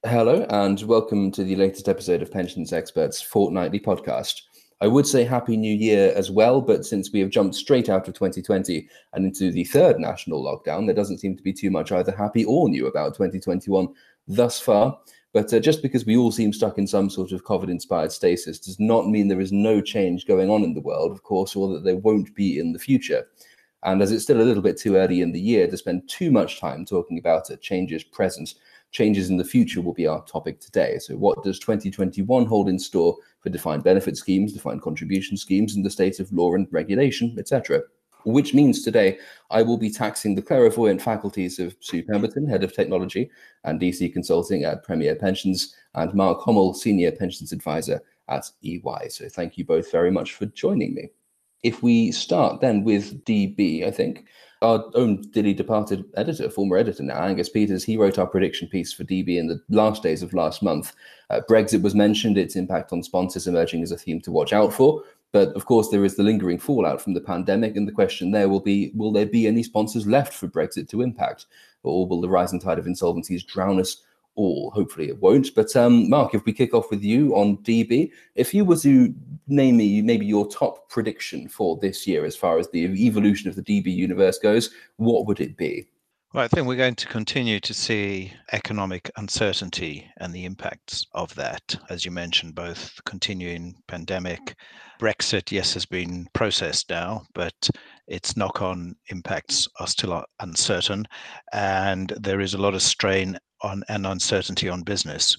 Hello, and welcome to the latest episode of Pensions Experts Fortnightly Podcast. I would say Happy New Year as well, but since we have jumped straight out of 2020 and into the third national lockdown, there doesn't seem to be too much either happy or new about 2021 thus far. But just because we all seem stuck in some sort of COVID-inspired stasis does not mean there is no change going on in the world, of course, or that there won't be in the future. And as it's still a little bit too early in the year to spend too much time talking about changes present, changes in the future will be our topic today. So what does 2021 hold in store for defined benefit schemes, defined contribution schemes, and the state of law and regulation, etc.? Which means today I will be taxing the clairvoyant faculties of Sue Pemberton, Head of Technology and DC Consulting at Premier Pensions, and Mark Hommel, Senior Pensions Advisor at EY. So thank you both very much for joining me. If we start then with DB, I think, our own dearly departed editor, former editor now, Angus Peters, he wrote our prediction piece for DB in the last days of last month. Brexit was mentioned, its impact on sponsors emerging as a theme to watch out for. But of course, there is the lingering fallout from the pandemic, and the question there will be, will there be any sponsors left for Brexit to impact? Or will the rising tide of insolvencies drown us all? Hopefully it won't. But Mark, if we kick off with you on DB, if you were to name me maybe your top prediction for this year as far as the evolution of the DB universe goes, what would it be? Well, I think we're going to continue to see economic uncertainty and the impacts of that. As you mentioned, both the continuing pandemic, Brexit, yes, has been processed now, but its knock-on impacts are still uncertain, and there is a lot of strain on and uncertainty on business.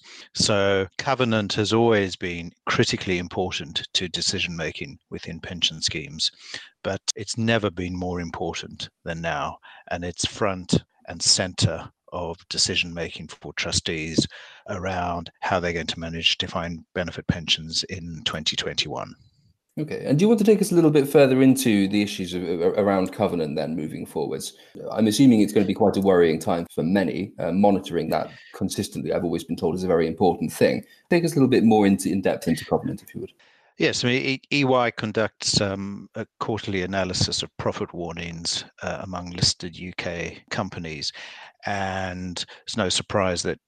So covenant has always been critically important to decision making within pension schemes, but it's never been more important than now, and it's front and center of decision making for trustees around how they're going to manage defined benefit pensions in 2021. Okay, and do you want to take us a little bit further into the issues around covenant then moving forwards? I'm assuming it's going to be quite a worrying time for many. Monitoring that consistently, I've always been told, is a very important thing. Take us a little bit more in depth into covenant, if you would. Yes, I mean, EY conducts a quarterly analysis of profit warnings among listed UK companies. And it's no surprise that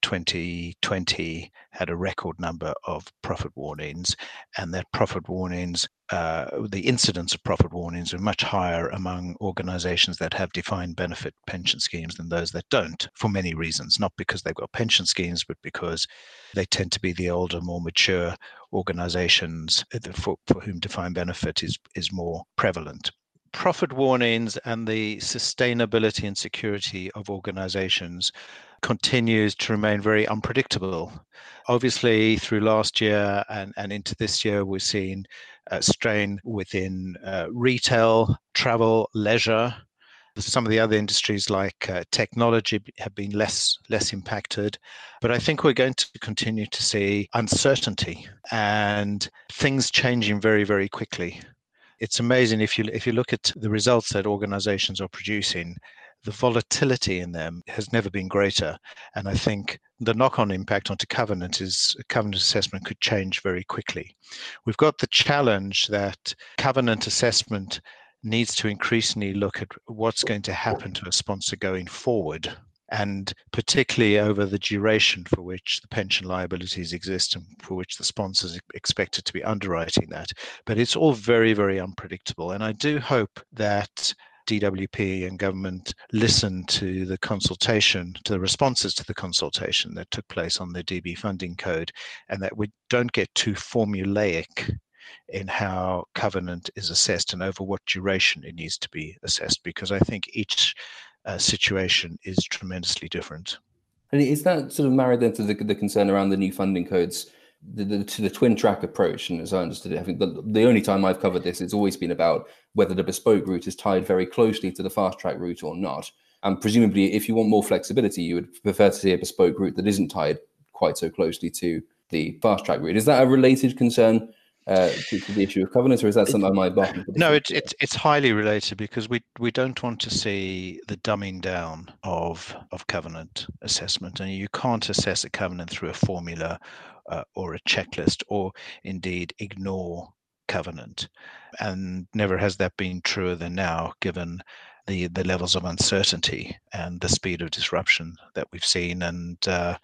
2020 had a record number of profit warnings, and that profit warnings, the incidence of profit warnings, are much higher among organizations that have defined benefit pension schemes than those that don't, for many reasons. Not because they've got pension schemes, but because they tend to be the older, more mature organizations for whom defined benefit is more prevalent. Profit warnings and the sustainability and security of organizations continues to remain very unpredictable. Obviously, through last year and into this year, we're seeing strain within retail, travel, leisure. Some of the other industries like technology have been less impacted, but I think we're going to continue to see uncertainty and things changing very, very quickly. It's amazing if you look at the results that organizations are producing, the volatility in them has never been greater. And I think the knock-on impact onto covenant is covenant assessment could change very quickly. We've got the challenge that covenant assessment needs to increasingly look at what's going to happen to a sponsor going forward, and particularly over the duration for which the pension liabilities exist and for which the sponsors are expected to be underwriting that. But it's all very, very unpredictable. And I do hope that DWP and government listen to the consultation, to the responses to the consultation that took place on the DB funding code, and that we don't get too formulaic in how covenant is assessed and over what duration it needs to be assessed, because I think each situation is tremendously different. And is that sort of married then to the concern around the new funding codes, to the twin track approach? And as I understood it, I think the only time I've covered this, it's always been about whether the bespoke route is tied very closely to the fast track route or not. And presumably, if you want more flexibility, you would prefer to see a bespoke route that isn't tied quite so closely to the fast track route. Is that a related concern to the issue of covenants, or is that something I might bargain for? No, it's highly related, because we don't want to see the dumbing down of covenant assessment, and you can't assess a covenant through a formula or a checklist, or indeed ignore covenant. And never has that been truer than now, given the levels of uncertainty and the speed of disruption that we've seen and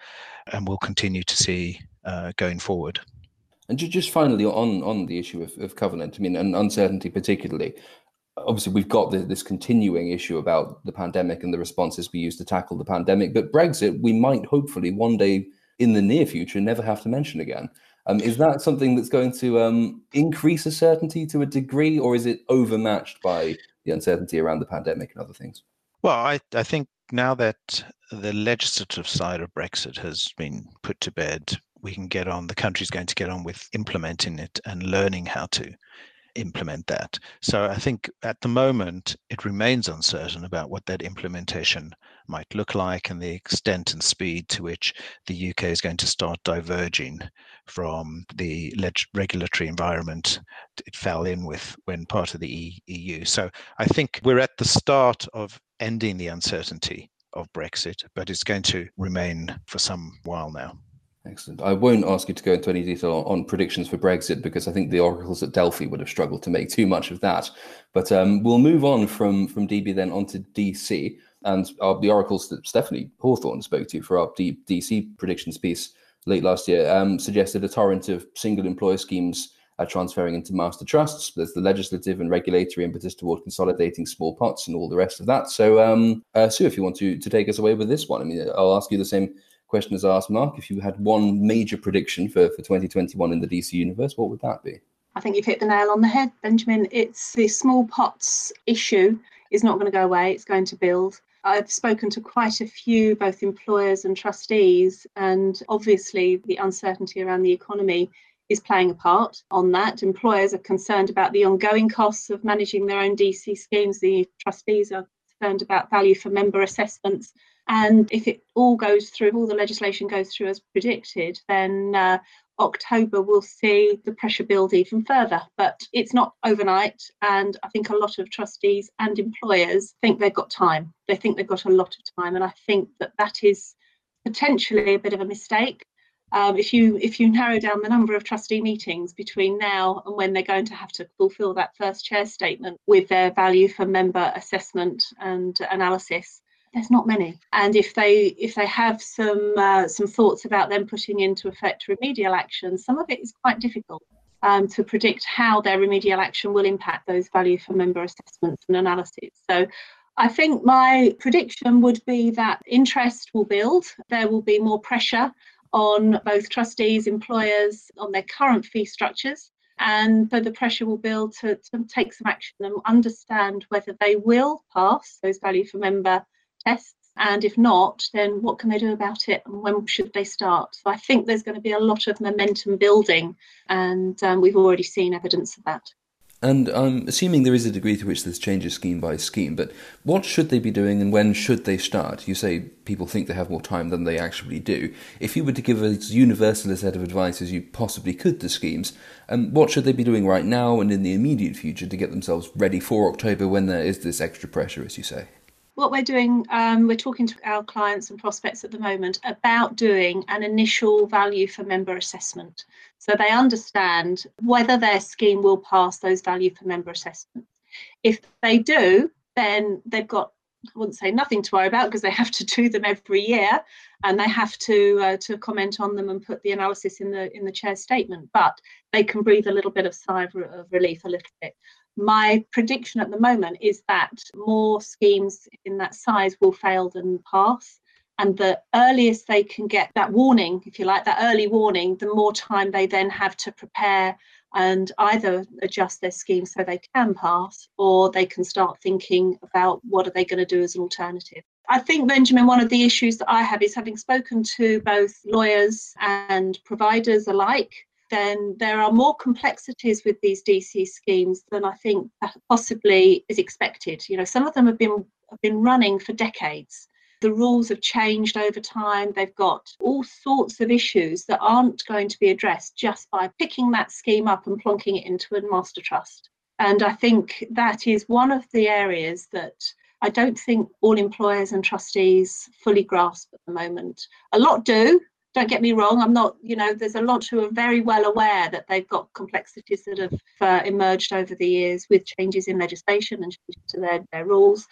will continue to see going forward. And just finally on the issue of covenant, I mean, and uncertainty particularly, obviously we've got this continuing issue about the pandemic and the responses we use to tackle the pandemic, but Brexit, we might hopefully one day in the near future never have to mention again. Is that something that's going to increase a certainty to a degree, or is it overmatched by the uncertainty around the pandemic and other things? Well, I think now that the legislative side of Brexit has been put to bed, the country's going to get on with implementing it and learning how to implement that. So I think at the moment it remains uncertain about what that implementation might look like and the extent and speed to which the UK is going to start diverging from the regulatory environment it fell in with when part of the EU. So I think we're at the start of ending the uncertainty of Brexit, but it's going to remain for some while now. Excellent. I won't ask you to go into any detail on predictions for Brexit because I think the oracles at Delphi would have struggled to make too much of that. But we'll move on from DB then onto DC. And the oracles that Stephanie Hawthorne spoke to for our DC predictions piece late last year suggested a torrent of single employer schemes transferring into master trusts. There's the legislative and regulatory impetus toward consolidating small pots and all the rest of that. So Sue, if you want to take us away with this one, I mean, I'll ask you the same question as I asked Mark. If you had one major prediction for 2021 in the DC universe, what would that be? I think you've hit the nail on the head, Benjamin. It's the small pots issue is not going to go away. It's going to build. I've spoken to quite a few, both employers and trustees, and obviously the uncertainty around the economy is playing a part on that. Employers are concerned about the ongoing costs of managing their own DC schemes. The trustees are concerned about value for member assessments. And if it all goes through, if all the legislation goes through as predicted, then October will see the pressure build even further. But it's not overnight. And I think a lot of trustees and employers think they've got time. They think they've got a lot of time. And I think that is potentially a bit of a mistake. If you narrow down the number of trustee meetings between now and when they're going to have to fulfil that first chair statement with their value for member assessment and analysis, there's not many. And if they have some thoughts about them putting into effect remedial action, some of it is quite difficult to predict how their remedial action will impact those value for member assessments and analysis. So I think my prediction would be that interest will build. There will be more pressure on both trustees, employers, on their current fee structures. And so the pressure will build to take some action and understand whether they will pass those value for member tests. And if not, then what can they do about it and when should they start? So I think there's going to be a lot of momentum building, and we've already seen evidence of that. And I'm assuming there is a degree to which this changes scheme by scheme, but what should they be doing and when should they start? You say people think they have more time than they actually do. If you were to give as universal a set of advice as you possibly could to schemes, what should they be doing right now and in the immediate future to get themselves ready for October when there is this extra pressure, as you say? What we're doing, we're talking to our clients and prospects at the moment about doing an initial value for member assessment. So they understand whether their scheme will pass those value for member assessments. If they do, then they've got, I wouldn't say nothing to worry about because they have to do them every year and they have to comment on them and put the analysis in the chair's statement. But they can breathe a little bit of sigh of relief a little bit. My prediction at the moment is that more schemes in that size will fail than pass. And the earliest they can get that warning, if you like, that early warning, the more time they then have to prepare and either adjust their scheme so they can pass, or they can start thinking about what are they going to do as an alternative. I think, Benjamin, one of the issues that I have is having spoken to both lawyers and providers alike, then there are more complexities with these DC schemes than I think possibly is expected. You know, some of them have been running for decades. The rules have changed over time. They've got all sorts of issues that aren't going to be addressed just by picking that scheme up and plonking it into a master trust. And I think that is one of the areas that I don't think all employers and trustees fully grasp at the moment. A lot do. Don't get me wrong, I'm not, there's a lot who are very well aware that they've got complexities that have emerged over the years with changes in legislation and changes to their rules.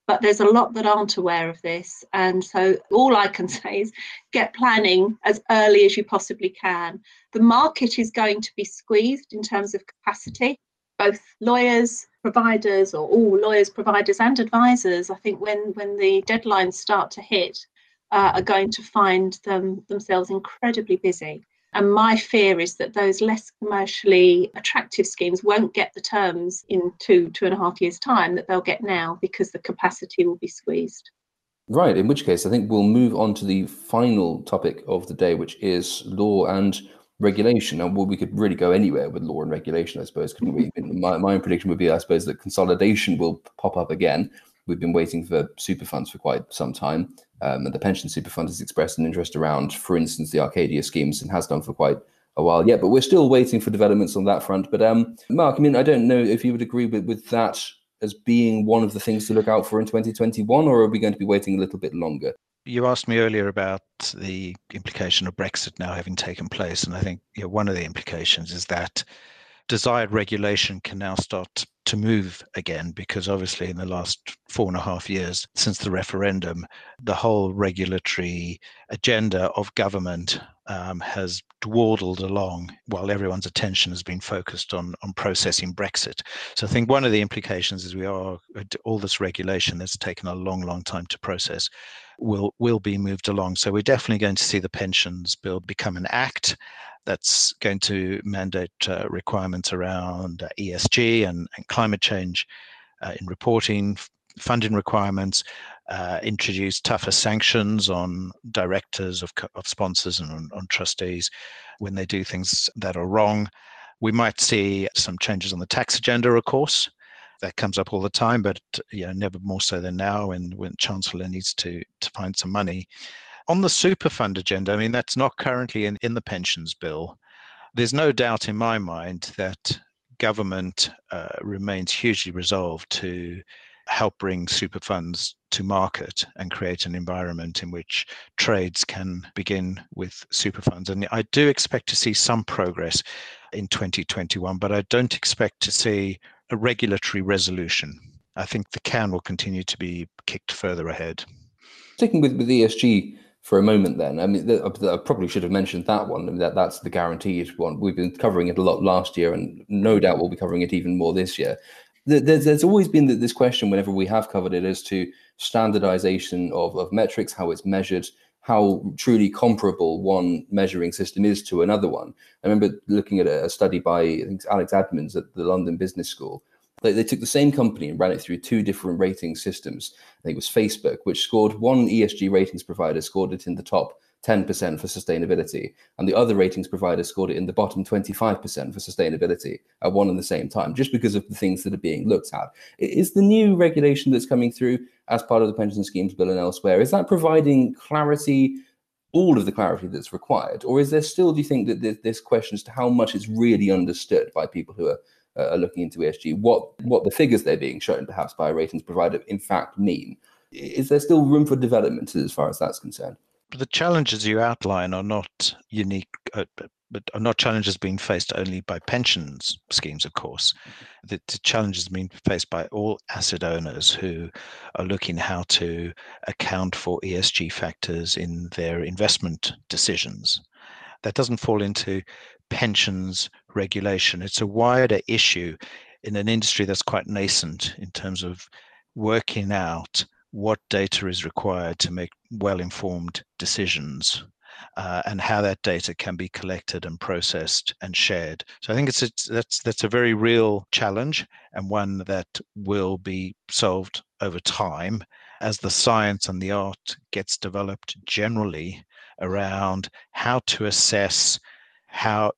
But there's a lot that aren't aware of this. And so all I can say is get planning as early as you possibly can. The market is going to be squeezed in terms of capacity, both lawyers, providers, or all lawyers, providers and advisors. I think when the deadlines start to hit, are going to find themselves incredibly busy. And my fear is that those less commercially attractive schemes won't get the terms in 2.5 years' time that they'll get now, because the capacity will be squeezed. Right, in which case I think we'll move on to the final topic of the day, which is law and regulation. And we could really go anywhere with law and regulation, I suppose, couldn't we? My prediction would be, I suppose, that consolidation will pop up again. We've been waiting for super funds for quite some time. And the pension super fund has expressed an interest around, for instance, the Arcadia schemes, and has done for quite a while yet. But we're still waiting for developments on that front. But Mark, I mean, I don't know if you would agree with that as being one of the things to look out for in 2021, or are we going to be waiting a little bit longer? You asked me earlier about the implication of Brexit now having taken place. And I think one of the implications is that desired regulation can now start to move again, because obviously in the last 4.5 years since the referendum, the whole regulatory agenda of government has dawdled along while everyone's attention has been focused on processing Brexit. So I think one of the implications is all this regulation that's taken a long time to process will be moved along. So we're definitely going to see the pensions bill become an act that's going to mandate requirements around ESG and climate change in reporting, funding requirements, introduce tougher sanctions on directors of sponsors and on trustees when they do things that are wrong. We might see some changes on the tax agenda, of course. That comes up all the time, but never more so than now when Chancellor needs to find some money. On the super fund agenda, I mean, that's not currently in the pensions bill. There's no doubt in my mind that government remains hugely resolved to help bring super funds to market and create an environment in which trades can begin with super funds. And I do expect to see some progress in 2021, but I don't expect to see a regulatory resolution. I think the can will continue to be kicked further ahead. Sticking with ESG for a moment then, I mean, I probably should have mentioned that one. I mean, that's the guaranteed one. We've been covering it a lot last year, and no doubt we'll be covering it even more this year. There's always been this question whenever we have covered it as to standardization of metrics, how it's measured, how truly comparable one measuring system is to another one. I remember looking at a study by, I think, Alex Admans at the London Business School. They took the same company and ran it through two different rating systems. I think it was Facebook, which scored one ESG ratings provider, scored it in the top 10% for sustainability, and the other ratings provider scored it in the bottom 25% for sustainability at one and the same time, just because of the things that are being looked at. Is the new regulation that's coming through as part of the pension schemes bill and elsewhere, is that providing clarity, all of the clarity that's required, or is there still, do you think, that there's questions to how much is really understood by people who are looking into ESG, what the figures they're being shown perhaps by a ratings provider in fact mean? Is there still room for development as far as that's concerned? The challenges you outline are not unique, but are not challenges being faced only by pensions schemes, of course. The challenges being faced by all asset owners who are looking how to account for ESG factors in their investment decisions. That doesn't fall into pensions regulation. It's a wider issue in an industry that's quite nascent in terms of working out what data is required to make well-informed decisions and how that data can be collected and processed and shared. So I think that's a very real challenge, and one that will be solved over time as the science and the art gets developed generally around how to assess how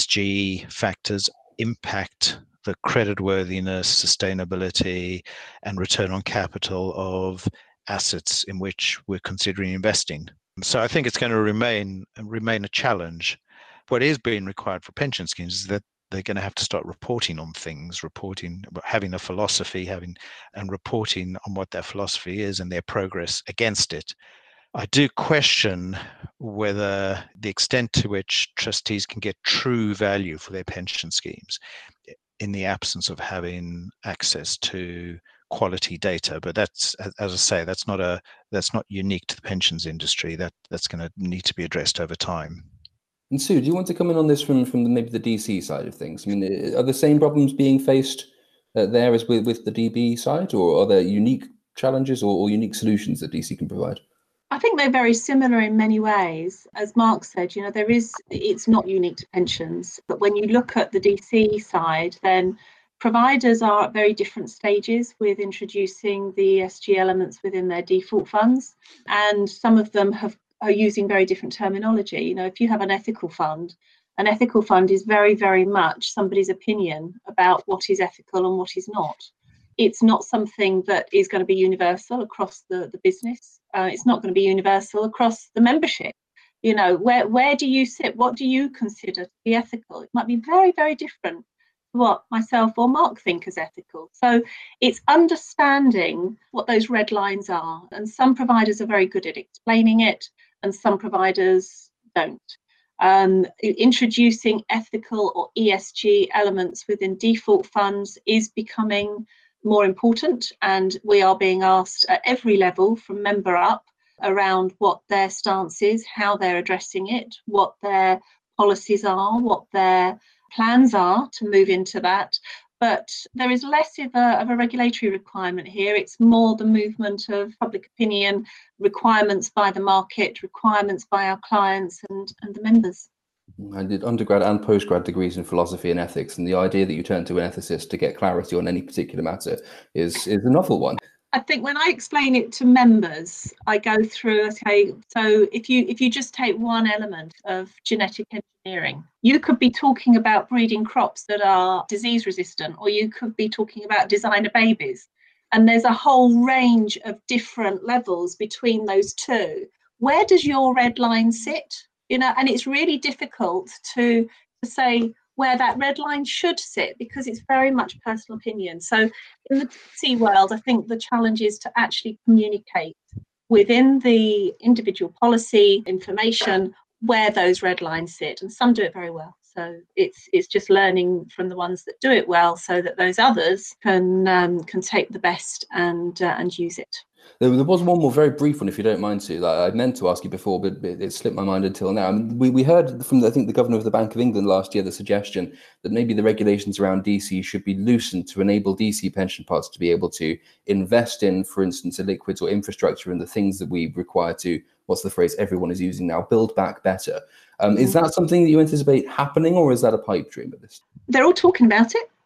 ESG factors impact the creditworthiness, sustainability, and return on capital of assets in which we're considering investing. So I think it's going to remain a challenge. What is being required for pension schemes is that they're going to have to start reporting on things, having a philosophy, and reporting on what that philosophy is and their progress against it. I do question whether the extent to which trustees can get true value for their pension schemes in the absence of having access to quality data. But that's, as I say, that's not unique to the pensions industry. That's going to need to be addressed over time. And Sue, do you want to come in on this from maybe the DC side of things? I mean, are the same problems being faced there as with the DB side, or are there unique challenges or unique solutions that DC can provide? I think they're very similar in many ways. As Mark said, it's not unique to pensions, but when you look at the DC side, then providers are at very different stages with introducing the ESG elements within their default funds, and some of them are using very different terminology. If you have an ethical fund is very, very much somebody's opinion about what is ethical and what is not. It's not something that is going to be universal across the business. It's not going to be universal across the membership. Where do you sit? What do you consider to be ethical? It might be very, very different to what myself or Mark think is ethical. So it's understanding what those red lines are. And some providers are very good at explaining it, and some providers don't. Introducing ethical or ESG elements within default funds is becoming more important, and we are being asked at every level from member up around what their stance is, how they're addressing it, what their policies are, what their plans are to move into that. But there is less of a regulatory requirement here. It's more the movement of public opinion, requirements by the market, requirements by our clients and the members. I did undergrad and postgrad degrees in philosophy and ethics, and the idea that you turn to an ethicist to get clarity on any particular matter is a novel one. I think when I explain it to members, I go through, okay, so if you just take one element of genetic engineering, you could be talking about breeding crops that are disease resistant, or you could be talking about designer babies. And there's a whole range of different levels between those two. Where does your red line sit? And it's really difficult to say where that red line should sit, because it's very much personal opinion. So in the DC world, I think the challenge is to actually communicate within the individual policy information where those red lines sit, and some do it very well. So it's just learning from the ones that do it well, so that those others can take the best and use it. There was one more very brief one, if you don't mind, Sue, that I meant to ask you before, but it slipped my mind until now. I mean, we heard from, I think, the Governor of the Bank of England last year, the suggestion that maybe the regulations around DC should be loosened to enable DC pension pots to be able to invest in, for instance, liquids or infrastructure and the things that we require to, what's the phrase everyone is using now, build back better. Is that something that you anticipate happening, or is that a pipe dream at this? They're all talking about it.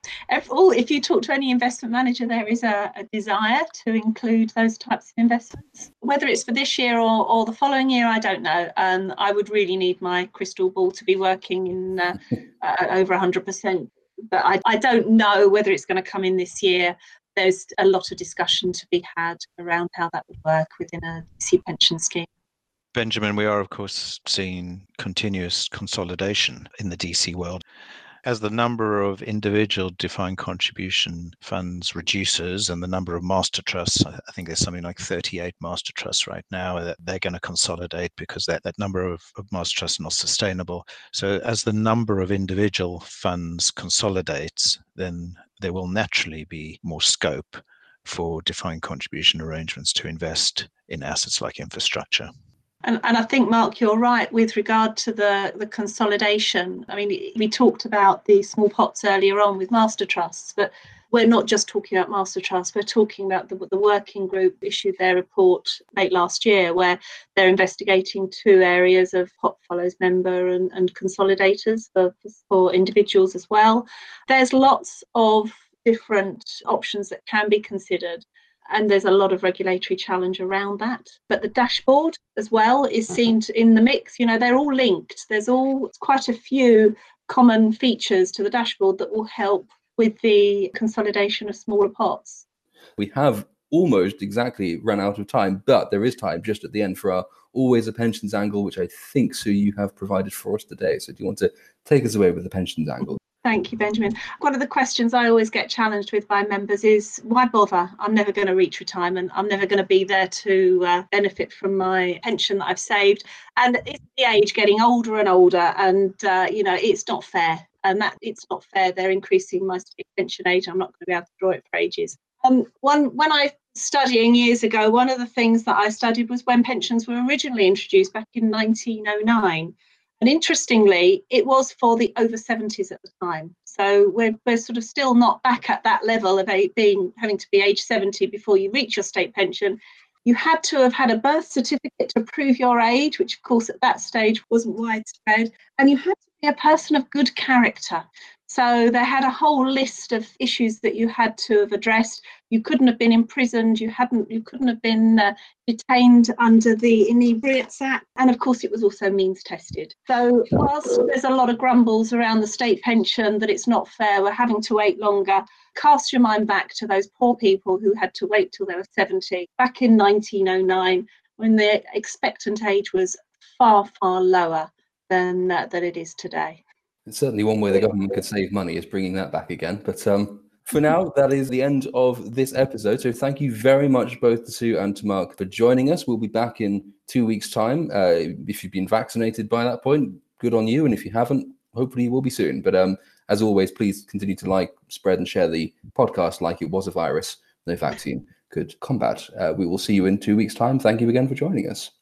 If you talk to any investment manager, there is a desire to include those types of investments. Whether it's for this year or the following year, I don't know. I would really need my crystal ball to be working in over 100%. But I don't know whether it's going to come in this year. There's a lot of discussion to be had around how that would work within a DC pension scheme. Benjamin, we are, of course, seeing continuous consolidation in the DC world. As the number of individual defined contribution funds reduces and the number of master trusts, I think there's something like 38 master trusts right now, that they're going to consolidate because that number of master trusts are not sustainable. So as the number of individual funds consolidates, then there will naturally be more scope for defined contribution arrangements to invest in assets like infrastructure. And I think, Mark, you're right with regard to the consolidation. I mean, we talked about the small pots earlier on with master trusts, but we're not just talking about master trusts. We're talking about the working group issued their report late last year, where they're investigating two areas of pot follows member and consolidators for individuals as well. There's lots of different options that can be considered. And there's a lot of regulatory challenge around that. But the dashboard as well is seen in the mix. They're all linked. There's quite a few common features to the dashboard that will help with the consolidation of smaller pots. We have almost exactly run out of time, but there is time just at the end for our Always a Pensions angle, which I think, Sue, you have provided for us today. So do you want to take us away with the pensions angle? Thank you, Benjamin. One of the questions I always get challenged with by members is, why bother? I'm never going to reach retirement. I'm never going to be there to benefit from my pension that I've saved. And it's the age getting older and older, and it's not fair. And that it's not fair. They're increasing my pension age. I'm not going to be able to draw it for ages. When I studying years ago, one of the things that I studied was when pensions were originally introduced back in 1909. And interestingly, it was for the over 70s at the time. So we're sort of still not back at that level of having to be age 70 before you reach your state pension. You had to have had a birth certificate to prove your age, which of course at that stage wasn't widespread. And you had to be a person of good character. So they had a whole list of issues that you had to have addressed. You couldn't have been imprisoned. You couldn't have been detained under the Inebriates Act. And of course, it was also means tested. So whilst there's a lot of grumbles around the state pension that it's not fair, we're having to wait longer, cast your mind back to those poor people who had to wait till they were 70 back in 1909, when the expectant age was far, far lower than it is today. It's certainly one way the government could save money is bringing that back again. But for now, that is the end of this episode. So thank you very much, both to Sue and to Mark, for joining us. We'll be back in 2 weeks' time. If you've been vaccinated by that point, good on you. And if you haven't, hopefully you will be soon. But as always, please continue to like, spread, and share the podcast like it was a virus no vaccine could combat. We will see you in 2 weeks' time. Thank you again for joining us.